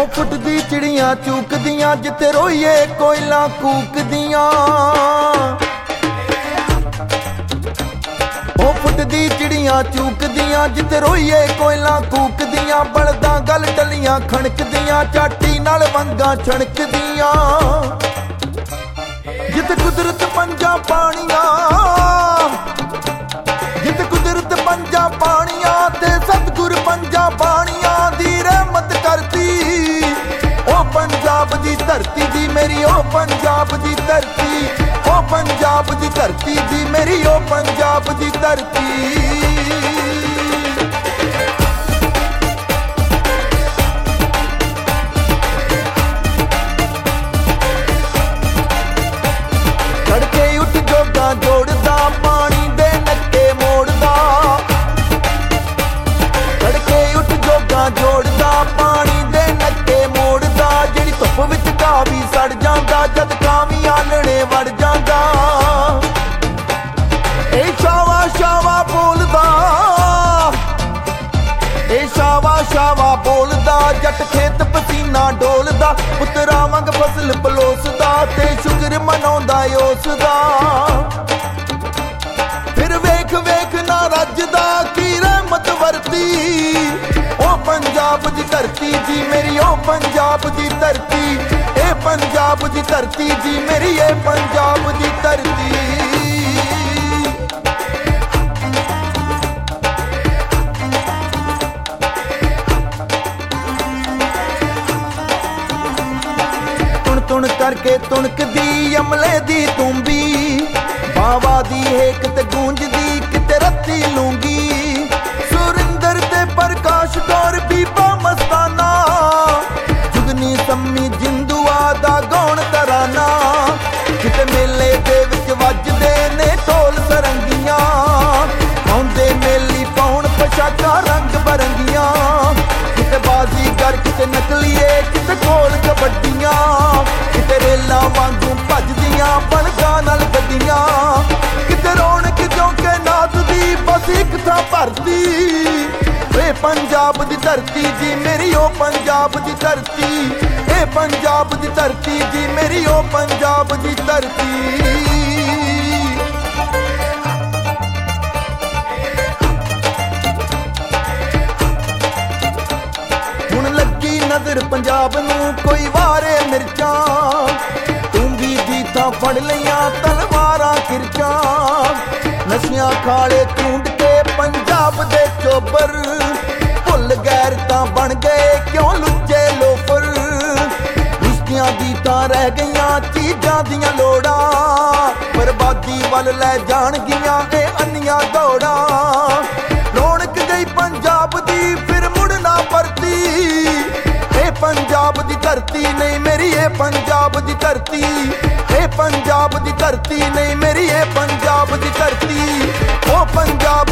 ਉਹ ਫੁੱਟਦੀ ਚਿੜੀਆਂ ਚੂਕਦੀਆਂ ਜਿੱਥੇ ਰੋਈਏ ਕੋਇਲਾਂ ਕੂਕਦੀਆਂ। ਉਹ ਫੁੱਟਦੀ ਚਿੜੀਆਂ ਚੂਕਦੀਆਂ ਜਿੱਥੇ ਰੋਈਏ ਕੋਇਲਾਂ ਕੂਕਦੀਆਂ। ਬਲਦਾਂ ਗਲ ਟੱਲੀਆਂ ਖਣਕਦੀਆਂ ਚਾਟੀ ਨਾਲ ਵੰਗਾਂ ਛਣਕਦੀਆਂ। ਜਿੱਥੇ ਕੁਦਰਤ ਪੰਜਾਂ ਪਾਣੀਆਂ, ਜਿੱਥੇ ਕੁਦਰਤ ਪੰਜਾਂ ਪਾਣੀਆਂ ਤੇ ਸਤਿਗੁਰ ਪੰਜਾਂ ਬਾਣੀਆਂ ਦੀ ਰਹਿਮਤ ਕਰਦੀ। ਉਹ ਪੰਜਾਬ ਦੀ ਧਰਤੀ ਦੀ ਮੇਰੀ, ਉਹ ਪੰਜਾਬ ਦੀ ਧਰਤੀ, ਉਹ ਪੰਜਾਬ ਦੀ ਧਰਤੀ ਦੀ ਮੇਰੀ, ਉਹ ਪੰਜਾਬ ਦੀ ਧਰਤੀ। ਤੜਕੇ ਉੱਠ ਜੋਗਾ ਜੋੜਦਾ ਪਾਣੀ ਦੇ ਨੱਕੇ ਮੋੜਦਾ। ਤੜਕੇ ਉੱਠ ਜੋਗਾ ਜੋੜਦਾ ਪਾਣੀ ਦੇ ਨੱਕੇ ਮੋੜਦਾ। ਜਿਹੜੀ ਧੁੱਪ ਵਿੱਚ ਘਾਹ ਵੀ ਸੜ ਜਾਂਦਾ ਜਦ ਕਾਂ ਵੀ ਆਲਣੇ ਵੜ ਜਾਂਦਾ। ਇਹ ਸ਼ਾਵਾ ਸ਼ਾਵਾ ਬੋਲਦਾ, ਇਹ ਸ਼ਾਵਾ ਸ਼ਾਵਾ ਬੋਲਦਾ। ਜੱਟ ਖੇਤ ਪਸੀਨਾ ਡੋਲਦਾ, ਪੁੱਤਰਾਂ ਵਾਂਗ ਫਸਲ ਪਲੋਸਦਾ ਤੇ ਸ਼ੁਕਰ ਮਨਾਉਂਦਾ ਉਸ ਦਾ। ਫਿਰ ਵੇਖ ਵੇਖ ਨਾ ਰੱਜਦਾ ਕੀ ਰਹਿਮਤ ਵਰਤੀ। ਉਹ ਪੰਜਾਬ ਦੀ ਧਰਤੀ ਜੀ ਮੇਰੀ, ਉਹ ਪੰਜਾਬ ਦੀ ਧਰਤੀ, ਇਹ ਪੰਜਾਬ ਦੀ ਧਰਤੀ ਜੀ ਮੇਰੀ, ਇਹ ਪੰਜਾਬ ਦੀ ਧਰਤੀ। ਤੁਣ ਕਰਕੇ ਤੁਣਕਦੀ ਅਮਲੇ ਦੀ ਤੁੰਬੀ। ਬਾਵਾ ਦੀ ਹੇਕ ਤੇ ਗੂੰਜਦੀ ਕਿਤੇ ਰੱਤੀ ਲੂੰਗੀ। ਸੁਰਿੰਦਰ ਤੇ ਪ੍ਰਕਾਸ਼ ਕੌਰ ਬੀਬਾ ਮਸਤਾਨਾ, ਜੁਗਨੀ ਸੰਮੀ ਜਿੰਦੂਆ ਦਾ ਗਾਉਣ ਤਰਾਨਾ। ਕਿਤੇ ਮੇਲੇ ਦੇ ਵਿੱਚ ਵੱਜਦੇ ਨੇ ਢੋਲ ਸਰੰਗੀਆਂ। ਆਉਂਦੇ ਮੇਲੀ ਪਾਉਣ ਪੋਸ਼ਾਕਾਂ ਰੰਗ ਬਰੰਗੀਆਂ। ਕਿਤੇ ਬਾਜ਼ੀਗਰ ਕਿਤੇ ਨਕਲੀਏ ਕਿਤੇ ਢੋਲ ਕਬੱਡੀਆਂ। ਕਿਤੇ ਰੇਲਾਂ ਵਾਂਗੂ ਭੱਜਦੀਆਂ ਬਲਕਾਂ ਨਾਲ ਗੱਡੀਆਂ। ਕਿਤੇ ਰੌਣਕ ਜੋਂਕੇ ਨਾਚ ਦੀ ਬਸ ਇੱਕ ਥਾਂ ਭਰਤੀ। ਇਹ ਪੰਜਾਬ ਦੀ ਧਰਤੀ ਜੀ ਮੇਰੀ, ਉਹ ਪੰਜਾਬ ਦੀ ਧਰਤੀ, ਇਹ ਪੰਜਾਬ ਦੀ ਧਰਤੀ ਜੀ ਮੇਰੀ, ਉਹ ਪੰਜਾਬ ਦੀ ਧਰਤੀ। ਹੁਣ ਲੱਗੀ ਨਜ਼ਰ ਪੰਜਾਬ ਨੂੰ ਕੋਈ ਵਾਰੇ ਮਿਰਚਾਂ। ਤੂੰਬੀ ਦੀ ਤਾਂ ਫੜ ਲਈਆਂ ਤਲਵਾਰਾਂ ਕਿਰਚਾਂ। ਨਸ਼ਿਆਂ ਖਾਲੇ ਟੂੰਡ ਕੇ ਪੰਜਾਬ ਦੇ ਚੋਬਰ। ਭੁੱਲ ਗੈਰ ਤਾਂ ਬਣ ਗਏ ਕਿਉਂ ਲੁੱਚੇ ਲੋਫਰ। ਰਿਸ਼ਤਿਆਂ ਦੀ ਤਾਂ ਰਹਿ ਗਈਆਂ ਚੀਜ਼ਾਂ ਦੀਆਂ ਲੋੜਾਂ। ਬਰਬਾਦੀ ਵੱਲ ਲੈ ਜਾਣਗੀਆਂ ਇਹ ਅੰਨੀਆਂ ਦੌੜਾਂ। ਰੌਣਕ ਗਈ ਪੰਜਾਬ ਦੀ ਫਿਰ ਮੁੜ ਨਾ ਪਰਤੀ। ਇਹ ਪੰਜਾਬ ਦੀ ਧਰਤੀ ਨਹੀਂ ਮੇਰੀ, ਇਹ ਪੰਜਾਬ ਦੀ ਧਰਤੀ, ਇਹ ਪੰਜਾਬ ਦੀ ਧਰਤੀ ਨਹੀਂ ਮੇਰੀ, ਇਹ ਪੰਜਾਬ ਦੀ ਧਰਤੀ, ਉਹ ਪੰਜਾਬ